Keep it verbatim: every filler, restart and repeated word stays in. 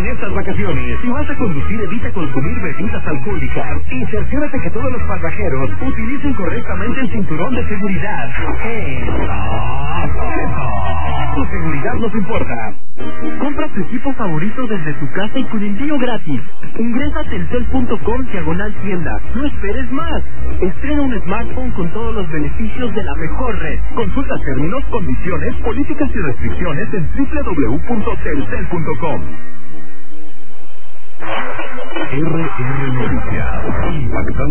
estas vacaciones. Si vas a conducir, evita consumir bebidas alcohólicas y cerciórate que todos los pasajeros utilicen correctamente el cinturón de seguridad. Tu seguridad nos importa. Compra tu equipo favorito desde tu casa y con envío gratis. Ingresa a telcel punto com diagonal tienda. No esperes más. Estrena un smartphone con todos los beneficios de la mejor red. Consulta términos, condiciones, políticas y restricciones en doble u doble u doble u punto telcel punto com. R R Noticias. Impactante.